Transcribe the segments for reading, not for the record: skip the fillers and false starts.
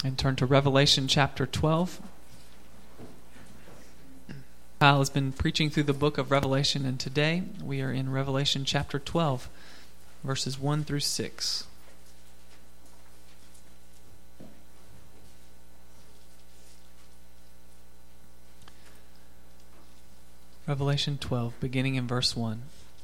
and turn to Revelation chapter 12. Kyle has been preaching through the book of Revelation, and today we are in Revelation chapter 12, verses 1 through 6. Revelation 12, beginning in verse 1.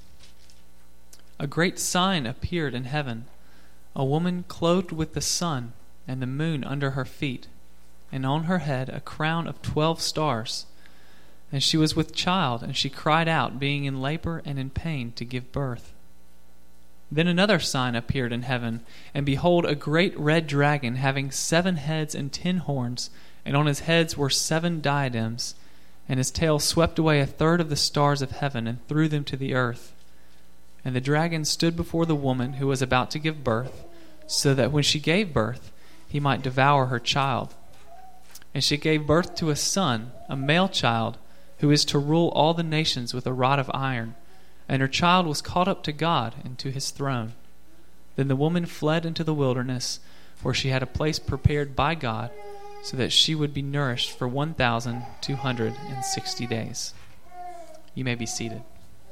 A great sign appeared in heaven, a woman clothed with the sun and the moon under her feet, and on her head a crown of 12 stars. And she was with child, and she cried out, being in labor and in pain to give birth. Then another sign appeared in heaven, and behold, a great red dragon, having 7 heads and 10 horns, and on his heads were 7 diadems, and his tail swept away 1/3 of the stars of heaven and threw them to the earth. And the dragon stood before the woman who was about to give birth, so that when she gave birth, he might devour her child. And she gave birth to a son, a male child, who is to rule all the nations with a rod of iron. And her child was caught up to God and to his throne. Then the woman fled into the wilderness, where she had a place prepared by God, so that she would be nourished for 1,260 days. You may be seated.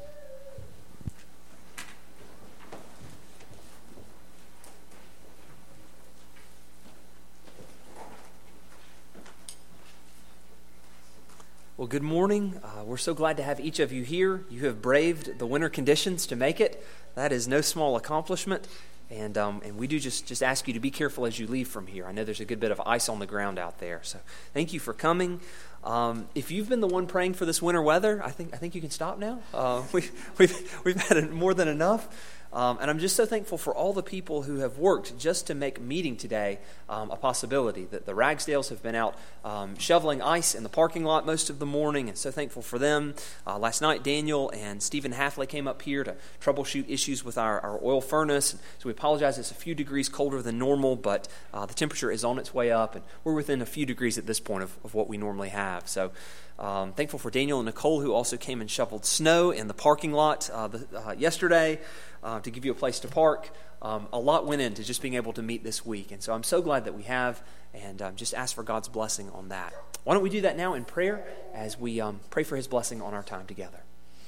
Well, good morning. We're so glad to have each of you here. You have braved the winter conditions to make it. That is no small accomplishment. And we do just ask you to be careful as you leave from here. I know there's a good bit of ice on the ground out there. So thank you for coming. If you've been the one praying for this winter weather, I think you can stop now. We've had more than enough. And I'm just so thankful for all the people who have worked just to make meeting today a possibility. The Ragsdales have been out shoveling ice in the parking lot most of the morning, and so thankful for them. Last night, Daniel and Stephen Halfley came up here to troubleshoot issues with our oil furnace. So we apologize, it's a few degrees colder than normal, but the temperature is on its way up, and we're within a few degrees at this point of what we normally have. So thankful for Daniel and Nicole, who also came and shoveled snow in the parking lot yesterday. To give you a place to park. A lot went into just being able to meet this week. And so I'm so glad that we have, and just ask for God's blessing on that. Why don't we do that now in prayer as we pray for his blessing on our time together.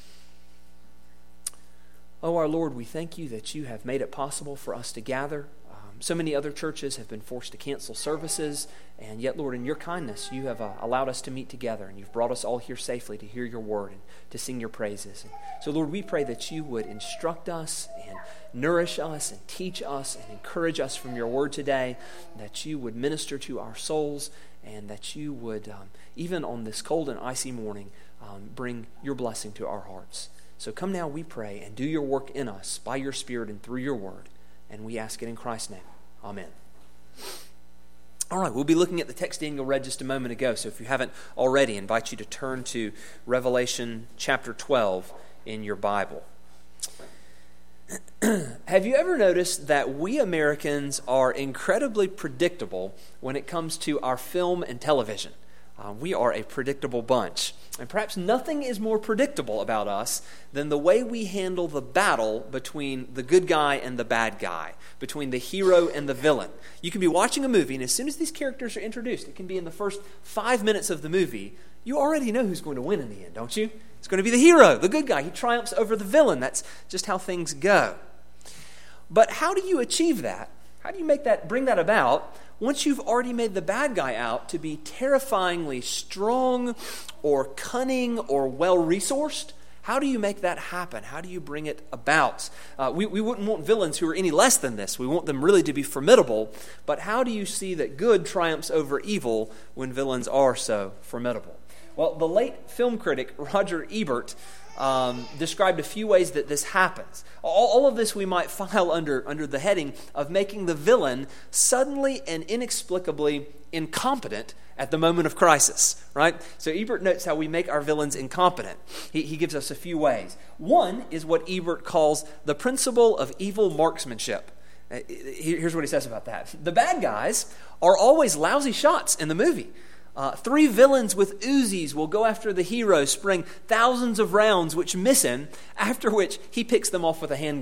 Oh, our Lord, we thank you that you have made it possible for us to gather. So many other churches have been forced to cancel services, and yet, Lord, in your kindness, you have allowed us to meet together, and you've brought us all here safely to hear your word and to sing your praises. And so, Lord, we pray that you would instruct us and nourish us and teach us and encourage us from your word today, that you would minister to our souls, and that you would, even on this cold and icy morning, bring your blessing to our hearts. So come now, we pray, and do your work in us by your Spirit and through your word. And we ask it in Christ's name. Amen. All right, we'll be looking at the text Daniel read just a moment ago. So if you haven't already, I invite you to turn to Revelation chapter 12 in your Bible. Have you ever noticed that we Americans are incredibly predictable when it comes to our film and television? We are a predictable bunch. And perhaps nothing is more predictable about us than the way we handle the battle between the good guy and the bad guy, between the hero and the villain. You can be watching a movie, and as soon as these characters are introduced, it can be in the first 5 minutes of the movie, you already know who's going to win in the end, don't you? It's going to be the hero, the good guy. He triumphs over the villain. That's just how things go. But how do you achieve that? How do you bring that about once you've already made the bad guy out to be terrifyingly strong or cunning or well-resourced? How do you make that happen? How do you bring it about? We wouldn't want villains who are any less than this. We want them really to be formidable. But how do you see that good triumphs over evil when villains are so formidable? Well, the late film critic Roger Ebert described a few ways that this happens. All of this we might file under the heading of making the villain suddenly and inexplicably incompetent at the moment of crisis, right? So Ebert notes how we make our villains incompetent. He gives us a few ways. One is what Ebert calls the principle of evil marksmanship. Here's what he says about that. The bad guys are always lousy shots in the movie. 3 villains with Uzis will go after the hero, spraying thousands of rounds which miss him, after which he picks them off with a handgun.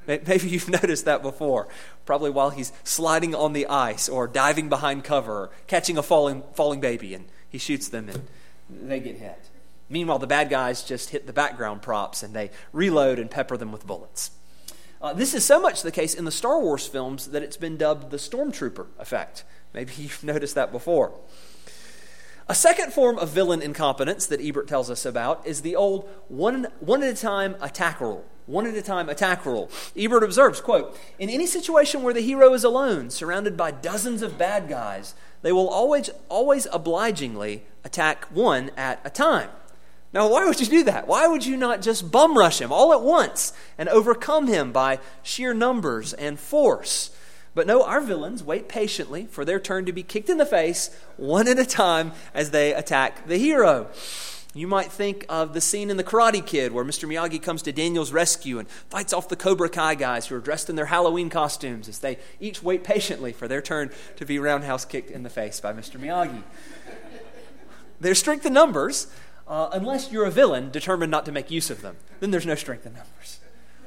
Maybe you've noticed that before, probably while he's sliding on the ice or diving behind cover or catching a falling baby, and he shoots them and they get hit. Meanwhile, the bad guys just hit the background props and they reload and pepper them with bullets. This is so much the case in the Star Wars films that it's been dubbed the Stormtrooper effect. Maybe you've noticed that before. A second form of villain incompetence that Ebert tells us about is the old one at a time attack rule. One at a time attack rule. Ebert observes, quote, "In any situation where the hero is alone, surrounded by dozens of bad guys, they will always obligingly attack one at a time." Now, why would you do that? Why would you not just bum rush him all at once and overcome him by sheer numbers and force? But no, our villains wait patiently for their turn to be kicked in the face one at a time as they attack the hero. You might think of the scene in The Karate Kid where Mr. Miyagi comes to Daniel's rescue and fights off the Cobra Kai guys who are dressed in their Halloween costumes as they each wait patiently for their turn to be roundhouse kicked in the face by Mr. Miyagi. There's strength in numbers, unless you're a villain determined not to make use of them. Then there's no strength in numbers.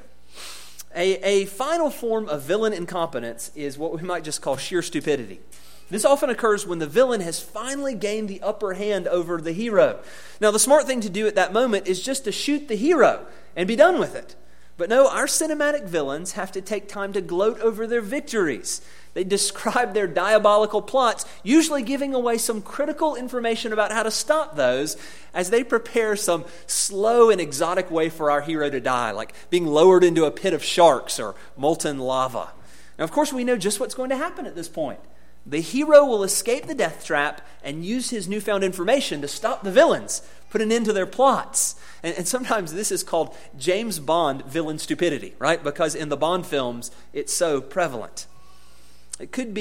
A final form of villain incompetence is what we might just call sheer stupidity. This often occurs when the villain has finally gained the upper hand over the hero. Now, the smart thing to do at that moment is just to shoot the hero and be done with it. But no, our cinematic villains have to take time to gloat over their victories. They describe their diabolical plots, usually giving away some critical information about how to stop those as they prepare some slow and exotic way for our hero to die, like being lowered into a pit of sharks or molten lava. Now, of course, we know just what's going to happen at this point. The hero will escape the death trap and use his newfound information to stop the villains, put an end to their plots. And sometimes this is called James Bond villain stupidity, right? Because in the Bond films, it's so prevalent. It could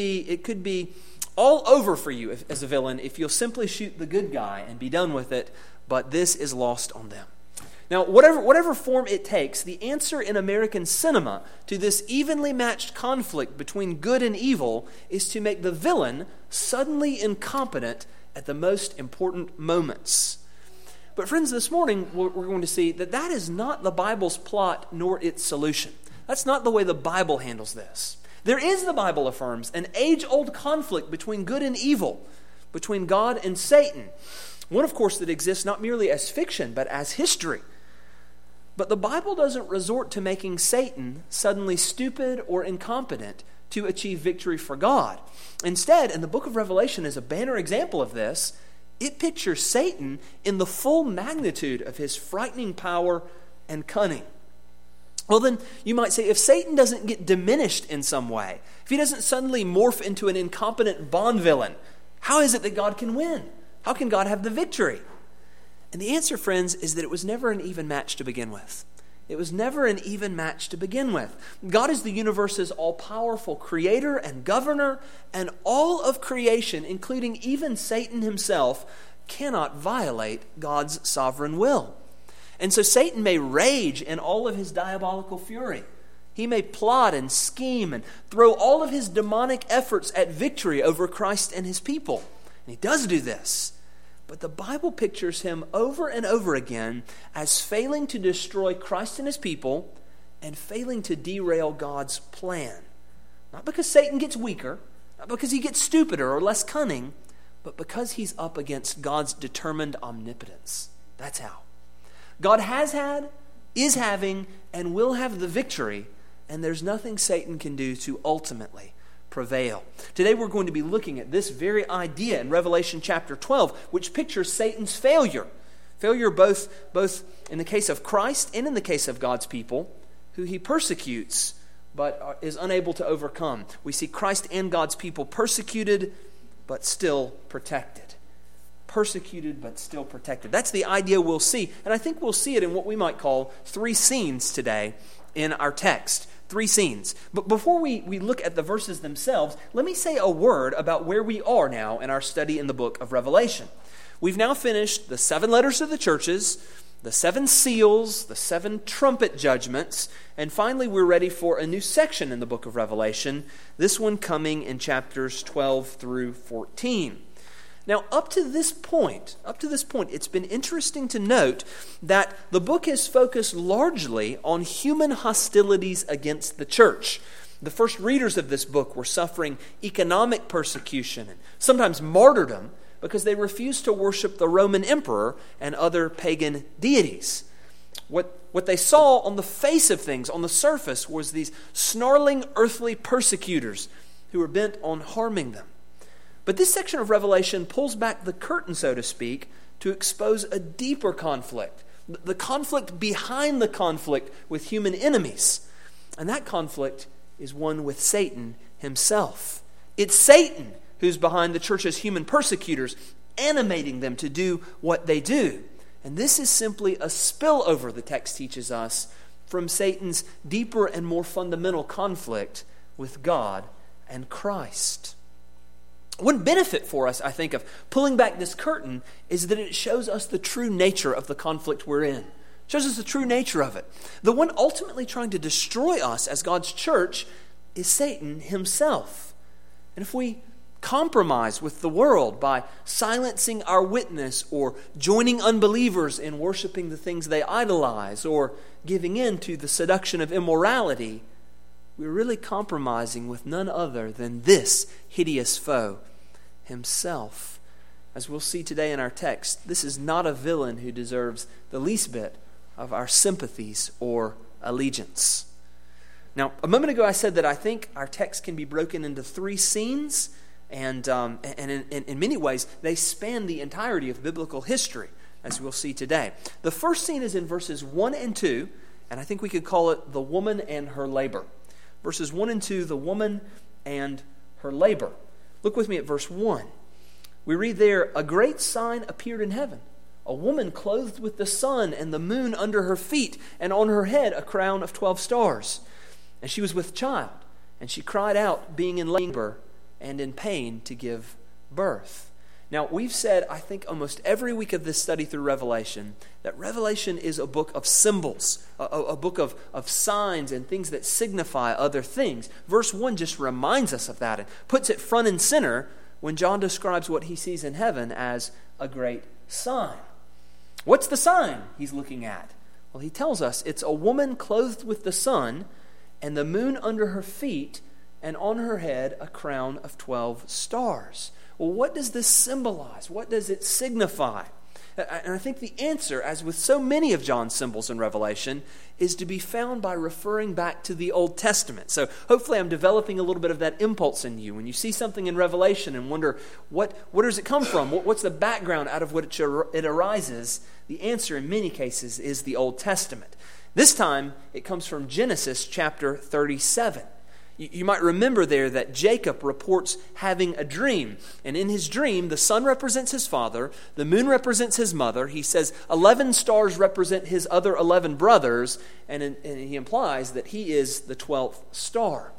be all over for you as a villain if you'll simply shoot the good guy and be done with it, but this is lost on them. Now, whatever form it takes, the answer in American cinema to this evenly matched conflict between good and evil is to make the villain suddenly incompetent at the most important moments. But friends, this morning we're going to see that is not the Bible's plot nor its solution. That's not the way the Bible handles this. There is, the Bible affirms, an age-old conflict between good and evil, between God and Satan. One, of course, that exists not merely as fiction, but as history. But the Bible doesn't resort to making Satan suddenly stupid or incompetent to achieve victory for God. Instead, and the book of Revelation is a banner example of this, it pictures Satan in the full magnitude of his frightening power and cunning. Well, then, you might say, if Satan doesn't get diminished in some way, if he doesn't suddenly morph into an incompetent Bond villain, how is it that God can win? How can God have the victory? And the answer, friends, is that it was never an even match to begin with. It was never an even match to begin with. God is the universe's all-powerful creator and governor, and all of creation, including even Satan himself, cannot violate God's sovereign will. And so Satan may rage in all of his diabolical fury. He may plot and scheme and throw all of his demonic efforts at victory over Christ and his people. And he does do this. But the Bible pictures him over and over again as failing to destroy Christ and his people and failing to derail God's plan. Not because Satan gets weaker, not because he gets stupider or less cunning, but because he's up against God's determined omnipotence. That's how. God has had, is having, and will have the victory, and there's nothing Satan can do to ultimately prevail. Today we're going to be looking at this very idea in Revelation chapter 12, which pictures Satan's failure. Failure both in the case of Christ and in the case of God's people, who he persecutes but is unable to overcome. We see Christ and God's people persecuted but still protected. Persecuted but still protected. That's the idea we'll see. And I think we'll see it in what we might call three scenes today in our text. Three scenes. But before we look at the verses themselves, let me say a word about where we are now in our study in the book of Revelation. We've now finished the 7 letters to the churches, the 7 seals, the 7 trumpet judgments, and finally we're ready for a new section in the book of Revelation, this one coming in chapters 12 through 14. Now, up to this point, it's been interesting to note that the book is focused largely on human hostilities against the church. The first readers of this book were suffering economic persecution and sometimes martyrdom because they refused to worship the Roman emperor and other pagan deities. What they saw on the face of things, on the surface, was these snarling earthly persecutors who were bent on harming them. But this section of Revelation pulls back the curtain, so to speak, to expose a deeper conflict, the conflict behind the conflict with human enemies. And that conflict is one with Satan himself. It's Satan who's behind the church's human persecutors, animating them to do what they do. And this is simply a spillover, the text teaches us, from Satan's deeper and more fundamental conflict with God and Christ. One benefit for us, I think, of pulling back this curtain is that it shows us the true nature of the conflict we're in. It shows us the true nature of it. The one ultimately trying to destroy us as God's church is Satan himself. And if we compromise with the world by silencing our witness or joining unbelievers in worshiping the things they idolize or giving in to the seduction of immorality, we're really compromising with none other than this hideous foe himself. As we'll see today in our text, this is not a villain who deserves the least bit of our sympathies or allegiance. Now, a moment ago I said that I think our text can be broken into three scenes, and in many ways they span the entirety of biblical history, as we'll see today. The first scene is in verses 1 and 2, and I think we could call it the woman and her labor. Verses 1 and 2, the woman and her labor. Look with me at verse 1. We read there, "A great sign appeared in heaven, a woman clothed with the sun and the moon under her feet, and on her head a crown of 12 stars. And she was with child, and she cried out, being in labor and in pain to give birth." Now, we've said, I think, almost every week of this study through Revelation, that Revelation is a book of symbols, a book of signs and things that signify other things. Verse 1 just reminds us of that and puts it front and center when John describes what he sees in heaven as a great sign. What's the sign he's looking at? Well, he tells us it's a woman clothed with the sun and the moon under her feet, and on her head a crown of 12 stars. Well, what does this symbolize? What does it signify? And I think the answer, as with so many of John's symbols in Revelation, is to be found by referring back to the Old Testament. So hopefully I'm developing a little bit of that impulse in you. When you see something in Revelation and wonder, where does it come from? What's the background out of which it arises? The answer in many cases is the Old Testament. This time it comes from Genesis chapter 37. You might remember there that Jacob reports having a dream. And in his dream, the sun represents his father, the moon represents his mother. He says 11 stars represent his other 11 brothers, and he implies that he is the 12th star.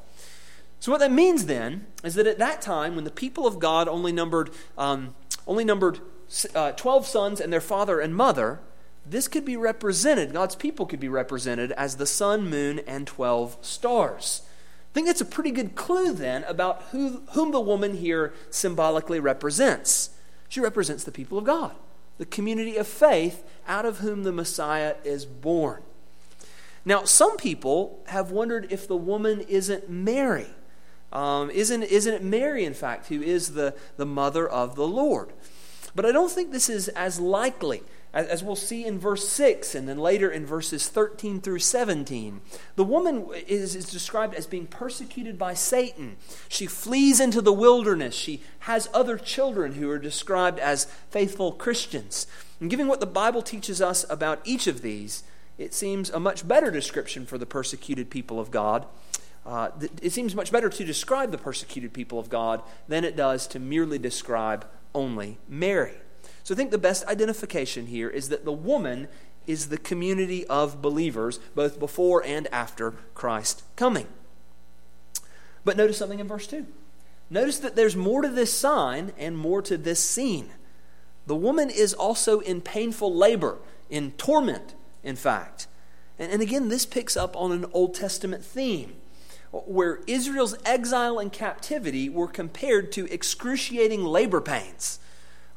So what that means then is that at that time, when the people of God only numbered 12 sons and their father and mother, this could be represented, God's people could be represented as the sun, moon, and 12 stars. I think that's a pretty good clue then about whom the woman here symbolically represents. She represents the people of God, the community of faith out of whom the Messiah is born. Now, some people have wondered if the woman isn't Mary. Isn't it Mary, in fact, who is the mother of the Lord? But I don't think this is as likely. As we'll see in verse 6 and then later in verses 13 through 17, the woman is described as being persecuted by Satan. She flees into the wilderness. She has other children who are described as faithful Christians. And given what the Bible teaches us about each of these, it seems a much better description for the persecuted people of God. It seems much better to describe the persecuted people of God than it does to merely describe only Mary. So I think the best identification here is that the woman is the community of believers, both before and after Christ's coming. But notice something in verse 2. Notice that there's more to this sign and more to this scene. The woman is also in painful labor, in torment, in fact. And again, this picks up on an Old Testament theme, where Israel's exile and captivity were compared to excruciating labor pains.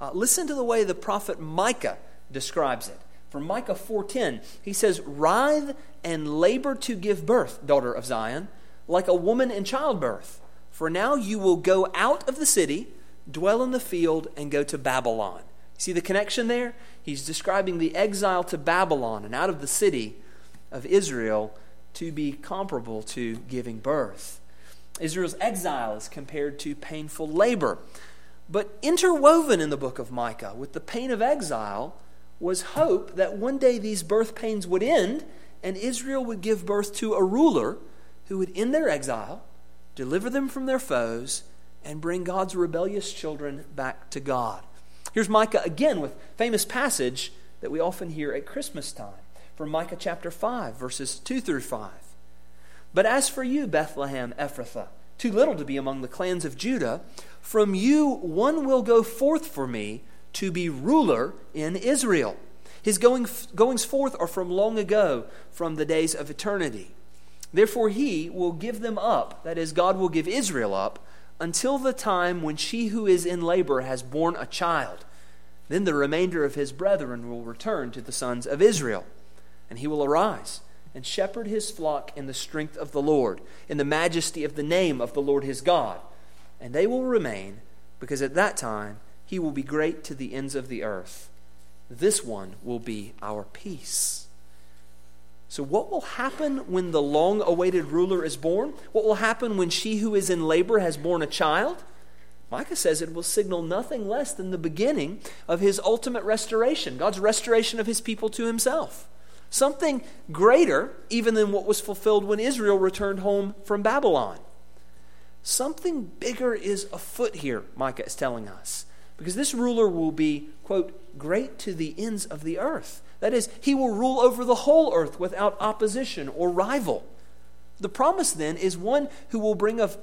Listen to the way the prophet Micah describes it. From Micah 4:10, he says, "Writhe and labor to give birth, daughter of Zion, like a woman in childbirth. For now you will go out of the city, dwell in the field, and go to Babylon." See the connection there? He's describing the exile to Babylon and out of the city of Israel to be comparable to giving birth. Israel's exile is compared to painful labor. But interwoven in the book of Micah with the pain of exile was hope that one day these birth pains would end and Israel would give birth to a ruler who would end their exile, deliver them from their foes, and bring God's rebellious children back to God. Here's Micah again with a famous passage that we often hear at Christmas time from Micah chapter 5, verses 2 through 5. "But as for you, Bethlehem Ephrathah, too little to be among the clans of Judah, from you one will go forth for me to be ruler in Israel. His goings forth are from long ago, from the days of eternity. Therefore he will give them up," that is, God will give Israel up, "until the time when she who is in labor has borne a child. Then the remainder of his brethren will return to the sons of Israel. And he will arise and shepherd his flock in the strength of the Lord, in the majesty of the name of the Lord his God. And they will remain, because at that time he will be great to the ends of the earth. This one will be our peace." So what will happen when the long-awaited ruler is born? What will happen when she who is in labor has borne a child? Micah says it will signal nothing less than the beginning of his ultimate restoration, God's restoration of his people to himself. Something greater even than what was fulfilled when Israel returned home from Babylon. Something bigger is afoot here, Micah is telling us. Because this ruler will be, quote, "great to the ends of the earth." That is, he will rule over the whole earth without opposition or rival. The promise then is one who will bring of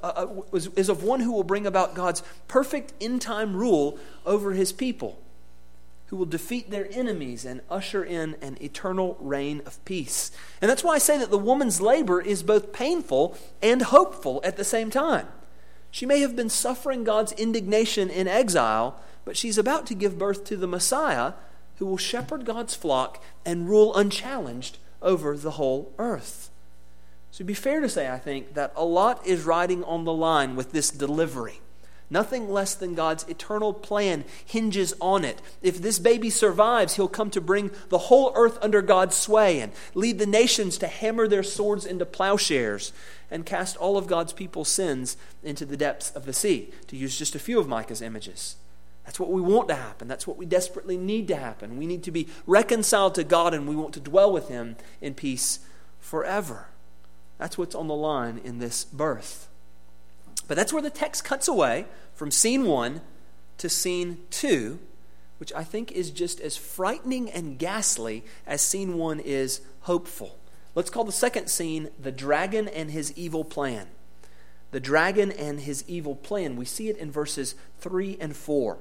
one who will bring about God's perfect end-time rule over his people, who will defeat their enemies and usher in an eternal reign of peace. And that's why I say that the woman's labor is both painful and hopeful at the same time. She may have been suffering God's indignation in exile, but she's about to give birth to the Messiah who will shepherd God's flock and rule unchallenged over the whole earth. So it'd be fair to say, I think, that a lot is riding on the line with this delivery. Nothing less than God's eternal plan hinges on it. If this baby survives, he'll come to bring the whole earth under God's sway and lead the nations to hammer their swords into plowshares and cast all of God's people's sins into the depths of the sea, to use just a few of Micah's images. That's what we want to happen. That's what we desperately need to happen. We need to be reconciled to God, and we want to dwell with him in peace forever. That's what's on the line in this birth. But that's where the text cuts away from scene 1 to scene 2, which I think is just as frightening and ghastly as scene 1 is hopeful. Let's call the second scene the dragon and his evil plan. The dragon and his evil plan. We see it in verses 3 and 4.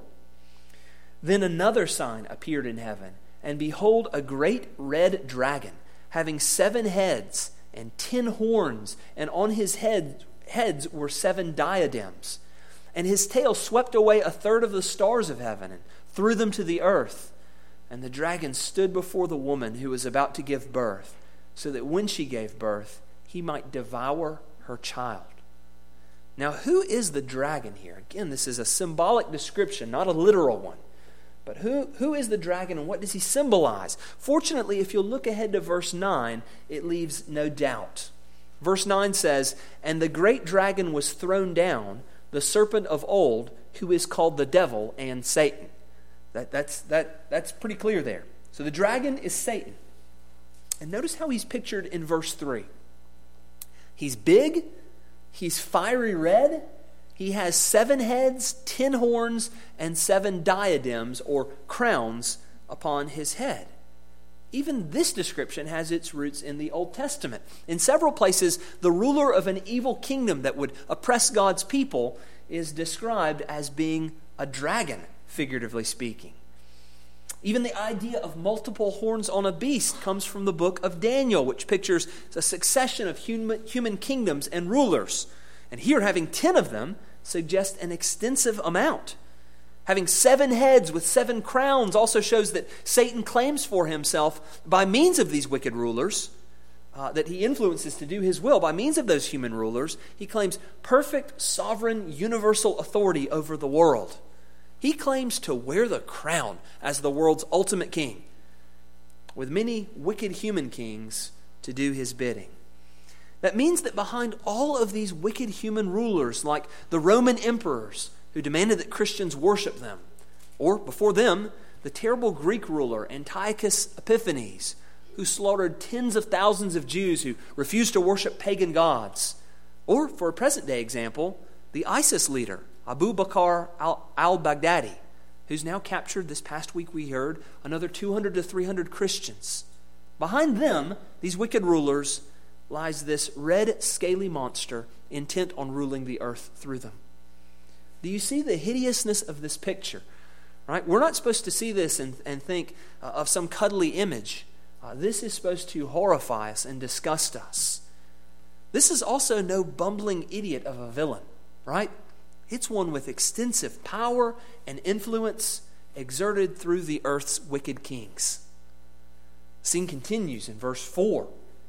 "Then another sign appeared in heaven, and behold, a great red dragon, having 7 heads and 10 horns, and on his heads were 7 diadems. And his tail swept away a third of the stars of heaven and threw them to the earth. And the dragon stood before the woman who was about to give birth, so that when she gave birth, he might devour her child." Now, who is the dragon here? Again, this is a symbolic description, not a literal one. But who is the dragon and what does he symbolize? Fortunately, if you'll look ahead to verse 9, it leaves no doubt. Verse 9 says, "And the great dragon was thrown down, the serpent of old, who is called the devil and Satan." That's pretty clear there. So the dragon is Satan. And notice how he's pictured in verse 3. He's big, he's fiery red, he has 7 heads, 10 horns, and 7 diadems or crowns upon his head. Even this description has its roots in the Old Testament. In several places, the ruler of an evil kingdom that would oppress God's people is described as being a dragon, figuratively speaking. Even the idea of multiple horns on a beast comes from the book of Daniel, which pictures a succession of human kingdoms and rulers. And here, having 10 of them suggests an extensive amount. Having 7 heads with 7 crowns also shows that Satan claims for himself, by means of these wicked rulers, that he influences to do his will, by means of those human rulers, he claims perfect, sovereign, universal authority over the world. He claims to wear the crown as the world's ultimate king, with many wicked human kings to do his bidding. That means that behind all of these wicked human rulers, like the Roman emperors who demanded that Christians worship them, or before them, the terrible Greek ruler Antiochus Epiphanes, who slaughtered tens of thousands of Jews who refused to worship pagan gods, or, for a present-day example, the ISIS leader Abu Bakr al-Baghdadi, who's now captured, this past week we heard, another 200 to 300 Christians. Behind them, these wicked rulers, lies this red, scaly monster intent on ruling the earth through them. Do you see the hideousness of this picture? Right? We're not supposed to see this and think of some cuddly image. This is supposed to horrify us and disgust us. This is also no bumbling idiot of a villain, right? It's one with extensive power and influence exerted through the earth's wicked kings. The scene continues in verse 4.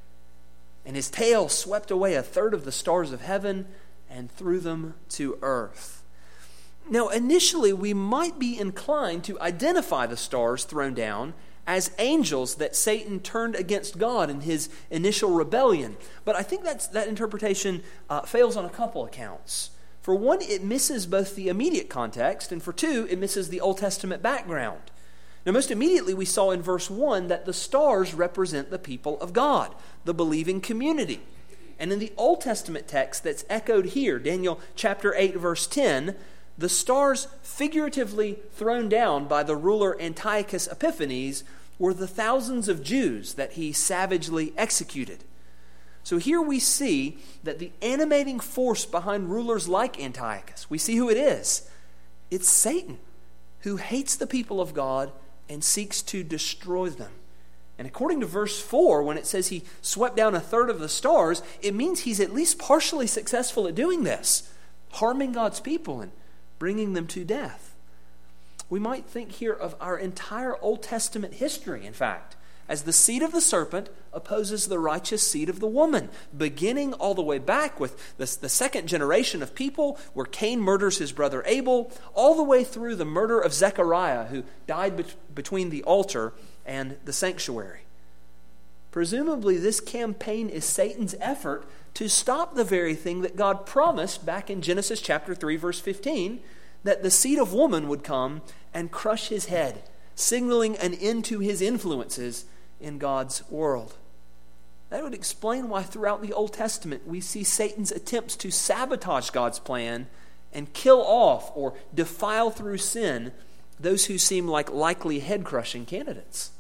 And his tail swept away 1/3 of the stars of heaven and threw them to earth. Now, initially, we might be inclined to identify the stars thrown down as angels that Satan turned against God in his initial rebellion. But I think that interpretation fails on a couple accounts. For one, it misses both the immediate context, and for two, it misses the Old Testament background. Now, most immediately, we saw in verse 1 that the stars represent the people of God, the believing community. And in the Old Testament text that's echoed here, Daniel chapter 8, verse 10, the stars figuratively thrown down by the ruler Antiochus Epiphanes were the thousands of Jews that he savagely executed. So here we see that the animating force behind rulers like Antiochus, we see who it is. It's Satan, who hates the people of God and seeks to destroy them. And according to verse 4, when it says he swept down 1/3 of the stars, it means he's at least partially successful at doing this, harming God's people and bringing them to death. We might think here of our entire Old Testament history, in fact, as the seed of the serpent opposes the righteous seed of the woman, beginning all the way back with the second generation of people where Cain murders his brother Abel, all the way through the murder of Zechariah, who died between the altar and the sanctuary. Presumably, this campaign is Satan's effort to stop the very thing that God promised back in Genesis chapter 3, verse 15, that the seed of woman would come and crush his head, signaling an end to his influences in God's world. That would explain why throughout the Old Testament we see Satan's attempts to sabotage God's plan and kill off or defile through sin those who seem like likely head-crushing candidates.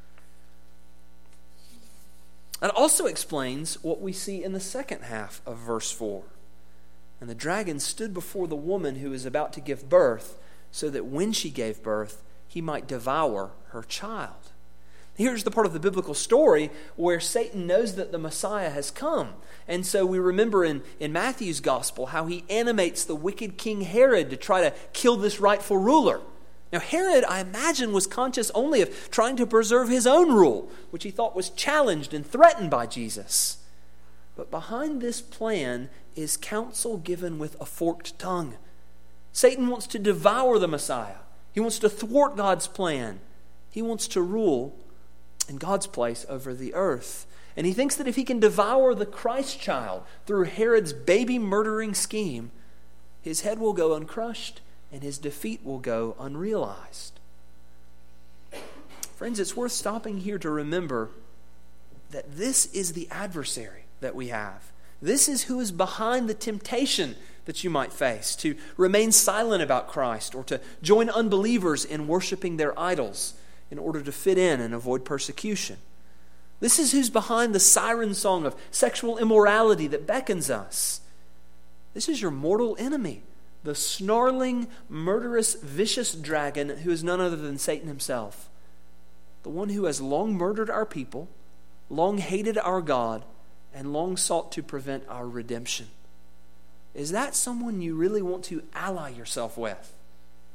That also explains what we see in the second half of verse 4. And the dragon stood before the woman who is about to give birth, so that when she gave birth, he might devour her child. Here's the part of the biblical story where Satan knows that the Messiah has come. And so we remember in Matthew's gospel how he animates the wicked King Herod to try to kill this rightful ruler. Now, Herod, I imagine, was conscious only of trying to preserve his own rule, which he thought was challenged and threatened by Jesus. But behind this plan is counsel given with a forked tongue. Satan wants to devour the Messiah. He wants to thwart God's plan. He wants to rule in God's place over the earth. And he thinks that if he can devour the Christ child through Herod's baby-murdering scheme, his head will go uncrushed and his defeat will go unrealized. Friends, it's worth stopping here to remember that this is the adversary that we have. This is who is behind the temptation that you might face to remain silent about Christ or to join unbelievers in worshiping their idols in order to fit in and avoid persecution. This is who's behind the siren song of sexual immorality that beckons us. This is your mortal enemy, the snarling, murderous, vicious dragon who is none other than Satan himself, the one who has long murdered our people, long hated our God, and long sought to prevent our redemption. Is that someone you really want to ally yourself with?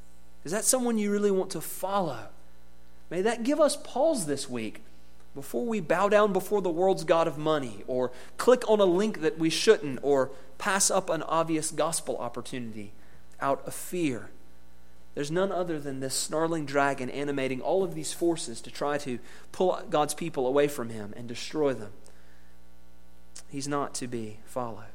Is that someone you really want to follow? May that give us pause this week before we bow down before the world's god of money, or click on a link that we shouldn't, or pass up an obvious gospel opportunity out of fear. There's none other than this snarling dragon animating all of these forces to try to pull God's people away from him and destroy them. He's not to be followed.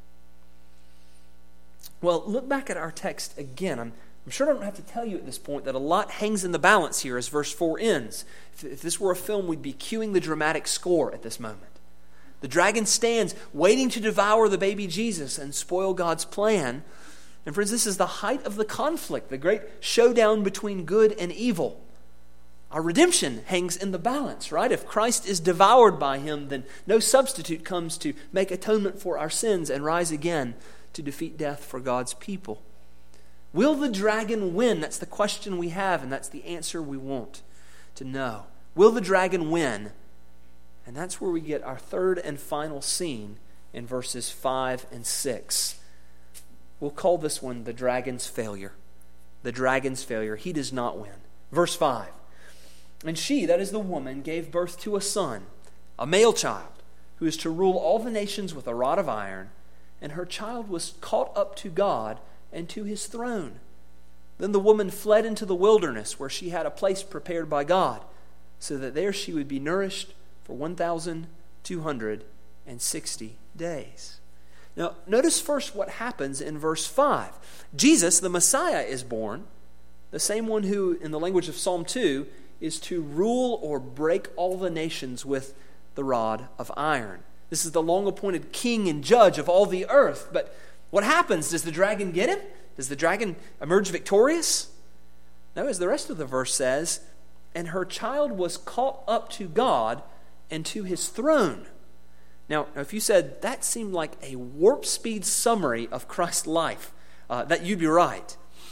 Well, look back at our text again. I'm sure I don't have to tell you at this point that a lot hangs in the balance here as verse 4 ends. If this were a film, we'd be cueing the dramatic score at this moment. The dragon stands waiting to devour the baby Jesus and spoil God's plan. And friends, this is the height of the conflict, the great showdown between good and evil. Our redemption hangs in the balance, right? If Christ is devoured by him, then no substitute comes to make atonement for our sins and rise again to defeat death for God's people. Will the dragon win? That's the question we have, and that's the answer we want to know. Will the dragon win? And that's where we get our third and final scene in verses 5 and 6. We'll call this one the dragon's failure. The dragon's failure. He does not win. Verse 5. And she, that is the woman, gave birth to a son, a male child, who is to rule all the nations with a rod of iron. And her child was caught up to God and to his throne. Then the woman fled into the wilderness, where she had a place prepared by God, so that there she would be nourished for 1,260 days. Now, notice first what happens in verse 5. Jesus, the Messiah, is born, the same one who, in the language of Psalm 2, is to rule or break all the nations with the rod of iron. This is the long-appointed king and judge of all the earth. But what happens? Does the dragon get him? Does the dragon emerge victorious? No, as the rest of the verse says, and her child was caught up to God and to his throne. Now, if you said that seemed like a warp speed summary of Christ's life, that you'd be right.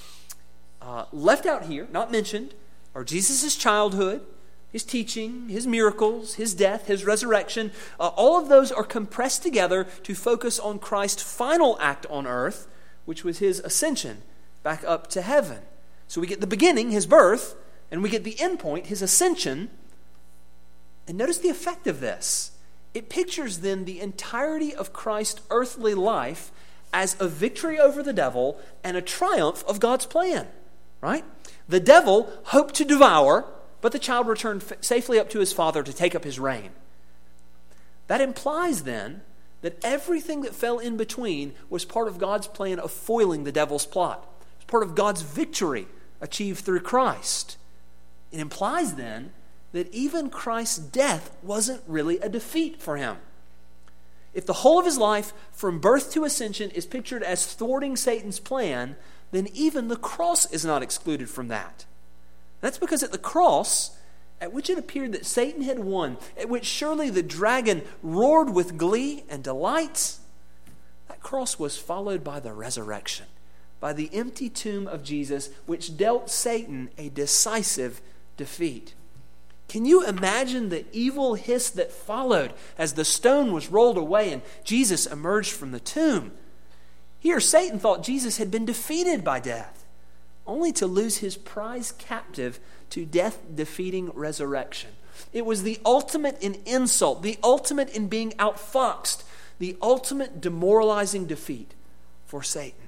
Left out here, not mentioned, are Jesus' childhood, his teaching, his miracles, his death, his resurrection. All of those are compressed together to focus on Christ's final act on earth, which was his ascension back up to heaven. So we get the beginning, his birth, and we get the end point, his ascension. And notice the effect of this. It pictures then the entirety of Christ's earthly life as a victory over the devil and a triumph of God's plan, right? The devil hoped to devour, but the child returned safely up to his father to take up his reign. That implies then that everything that fell in between was part of God's plan of foiling the devil's plot. It was part of God's victory achieved through Christ. It implies then that even Christ's death wasn't really a defeat for him. If the whole of his life, from birth to ascension, is pictured as thwarting Satan's plan, then even the cross is not excluded from that. That's because at the cross, at which it appeared that Satan had won, at which surely the dragon roared with glee and delight, that cross was followed by the resurrection, by the empty tomb of Jesus, which dealt Satan a decisive defeat. Can you imagine the evil hiss that followed as the stone was rolled away and Jesus emerged from the tomb? Here, Satan thought Jesus had been defeated by death, only to lose his prize captive to death-defeating resurrection. It was the ultimate in insult, the ultimate in being outfoxed, the ultimate demoralizing defeat for Satan.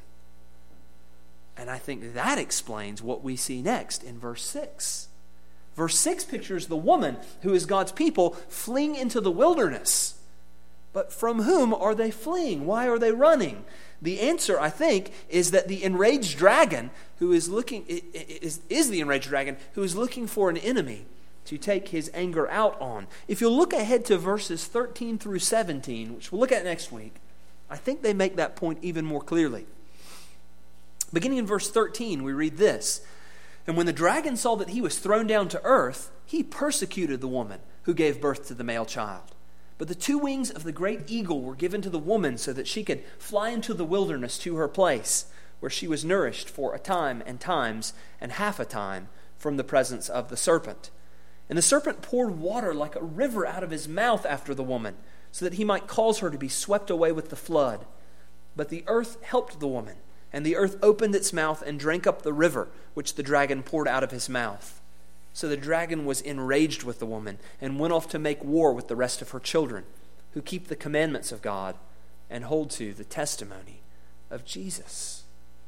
And I think that explains what we see next in verse 6. Verse 6 pictures the woman who is God's people fleeing into the wilderness. But from whom are they fleeing? Why are they running? The answer, I think, is that the enraged dragon who is looking is the enraged dragon who is looking for an enemy to take his anger out on. If you'll look ahead to verses 13 through 17, which we'll look at next week, I think they make that point even more clearly. Beginning in verse 13, we read this. And when the dragon saw that he was thrown down to earth, he persecuted the woman who gave birth to the male child. But the 2 wings of the great eagle were given to the woman so that she could fly into the wilderness to her place, where she was nourished for a time and times and half a time from the presence of the serpent. And the serpent poured water like a river out of his mouth after the woman, so that he might cause her to be swept away with the flood. But the earth helped the woman, And the earth opened its mouth and drank up the river, which the dragon poured out of his mouth. So the dragon was enraged with the woman and went off to make war with the rest of her children, who keep the commandments of God and hold to the testimony of Jesus.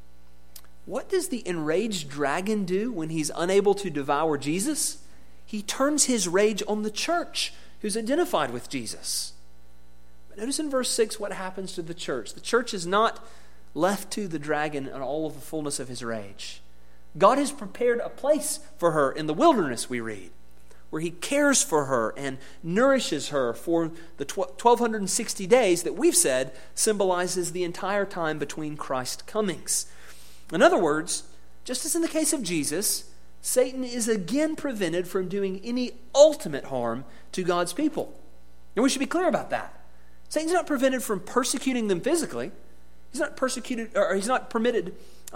What does the enraged dragon do when he's unable to devour Jesus? He turns his rage on the church, who's identified with Jesus. But notice in verse 6 what happens to the church. The church is not left to the dragon in all of the fullness of his rage. God has prepared a place for her in the wilderness, we read, where he cares for her and nourishes her for the 1,260 days that we've said symbolizes the entire time between Christ's comings. In other words, just as in the case of Jesus, Satan is again prevented from doing any ultimate harm to God's people. And we should be clear about that. Satan's not prevented from persecuting them physically. He's not prevented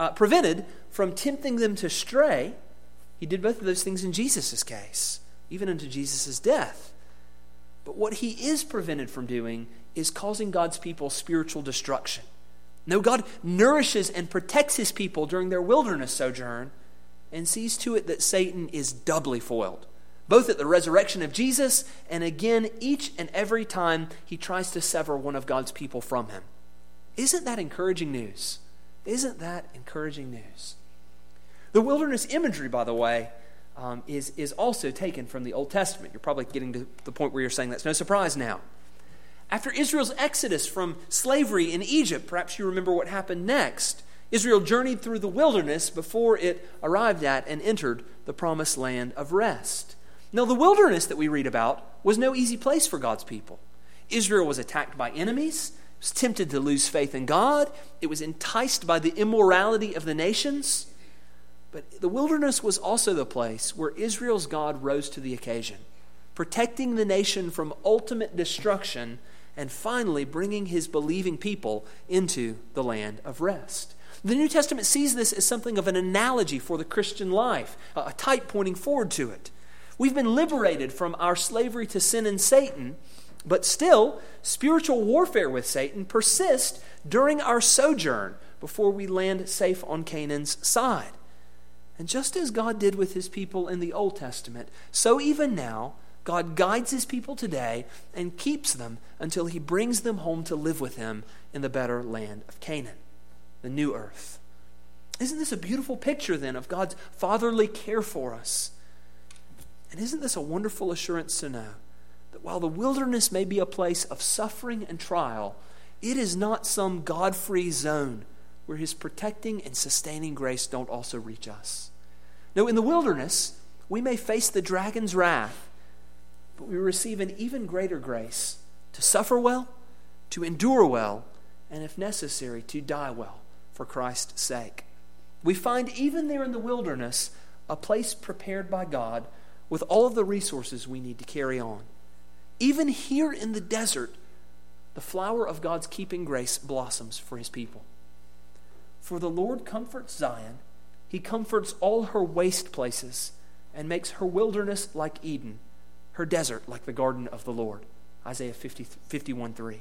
from tempting them to stray. He did both of those things in Jesus' case, even unto Jesus' death. But what he is prevented from doing is causing God's people spiritual destruction. No, God nourishes and protects his people during their wilderness sojourn and sees to it that Satan is doubly foiled, both at the resurrection of Jesus and again each and every time he tries to sever one of God's people from him. Isn't that encouraging news? Isn't that encouraging news? The wilderness imagery, by the way, is also taken from the Old Testament. You're probably getting to the point where you're saying that's no surprise now. After Israel's exodus from slavery in Egypt, perhaps you remember what happened next. Israel journeyed through the wilderness before it arrived at and entered the promised land of rest. Now, the wilderness that we read about was no easy place for God's people. Israel was attacked by enemies, was tempted to lose faith in God, it was enticed by the immorality of the nations. But the wilderness was also the place where Israel's God rose to the occasion, protecting the nation from ultimate destruction and finally bringing his believing people into the land of rest. The New Testament sees this as something of an analogy for the Christian life, a type pointing forward to it. We've been liberated from our slavery to sin and Satan, but still, spiritual warfare with Satan persists during our sojourn before we land safe on Canaan's side. And just as God did with his people in the Old Testament, so even now, God guides his people today and keeps them until he brings them home to live with him in the better land of Canaan, the new earth. Isn't this a beautiful picture then of God's fatherly care for us? And isn't this a wonderful assurance to know that while the wilderness may be a place of suffering and trial, it is not some God-free zone where his protecting and sustaining grace don't also reach us. No, in the wilderness, we may face the dragon's wrath, but we receive an even greater grace to suffer well, to endure well, and if necessary, to die well for Christ's sake. We find even there in the wilderness a place prepared by God with all of the resources we need to carry on. Even here in the desert, the flower of God's keeping grace blossoms for his people. For the Lord comforts Zion, he comforts all her waste places and makes her wilderness like Eden, her desert like the garden of the Lord. Isaiah 51:3.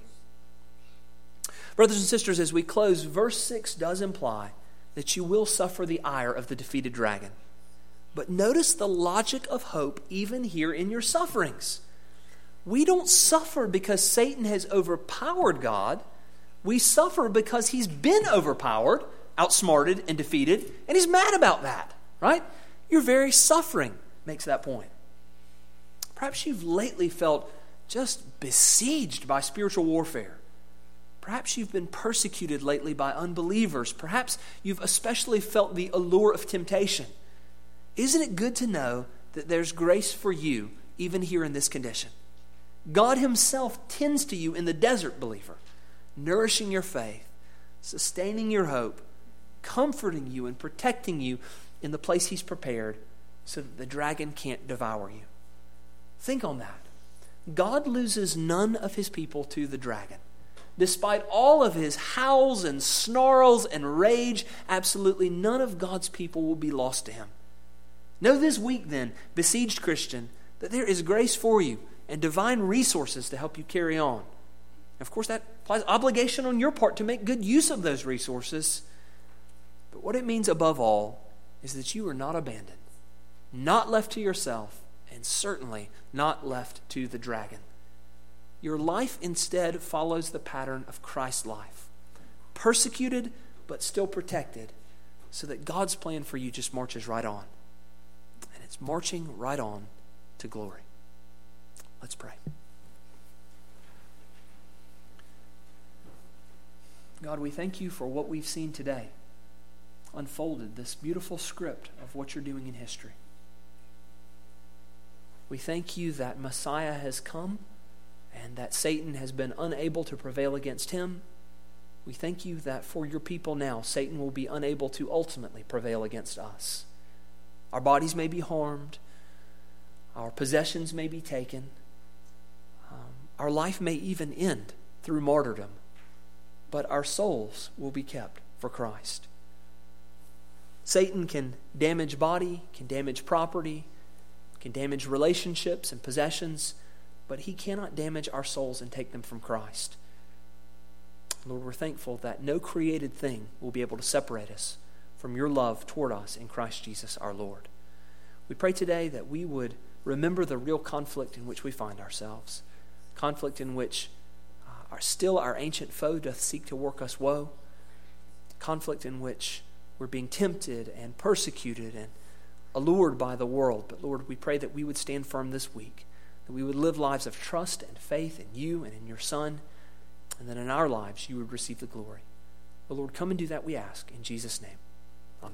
Brothers and sisters, as we close, verse 6 does imply that you will suffer the ire of the defeated dragon. But notice the logic of hope even here in your sufferings. We don't suffer because Satan has overpowered God. We suffer because he's been overpowered, outsmarted, and defeated, and he's mad about that, right? Your very suffering makes that point. Perhaps you've lately felt just besieged by spiritual warfare. Perhaps you've been persecuted lately by unbelievers. Perhaps you've especially felt the allure of temptation. Isn't it good to know that there's grace for you even here in this condition? God himself tends to you in the desert, believer, nourishing your faith, sustaining your hope, comforting you and protecting you in the place he's prepared so that the dragon can't devour you. Think on that. God loses none of his people to the dragon. Despite all of his howls and snarls and rage, absolutely none of God's people will be lost to him. Know this week then, besieged Christian, that there is grace for you and divine resources to help you carry on. Of course, that implies obligation on your part to make good use of those resources. But what it means above all is that you are not abandoned, not left to yourself, and certainly not left to the dragon. Your life instead follows the pattern of Christ's life. Persecuted, but still protected, so that God's plan for you just marches right on. And it's marching right on to glory. Let's pray. God, we thank you for what we've seen today, unfolded, this beautiful script of what you're doing in history. We thank you that Messiah has come and that Satan has been unable to prevail against him. We thank you that for your people now, Satan will be unable to ultimately prevail against us. Our bodies may be harmed. Our possessions may be taken. Our life may even end through martyrdom. But our souls will be kept for Christ. Satan can damage body, can damage property, can damage relationships and possessions, but he cannot damage our souls and take them from Christ. Lord, we're thankful that no created thing will be able to separate us from your love toward us in Christ Jesus our Lord. We pray today that we would remember the real conflict in which we find ourselves, conflict in which still our ancient foe doth seek to work us woe, conflict in which we're being tempted and persecuted and allured by the world. But Lord, we pray that we would stand firm this week, that we would live lives of trust and faith in you and in your Son, and that in our lives you would receive the glory. But Lord, come and do that, we ask, in Jesus' name.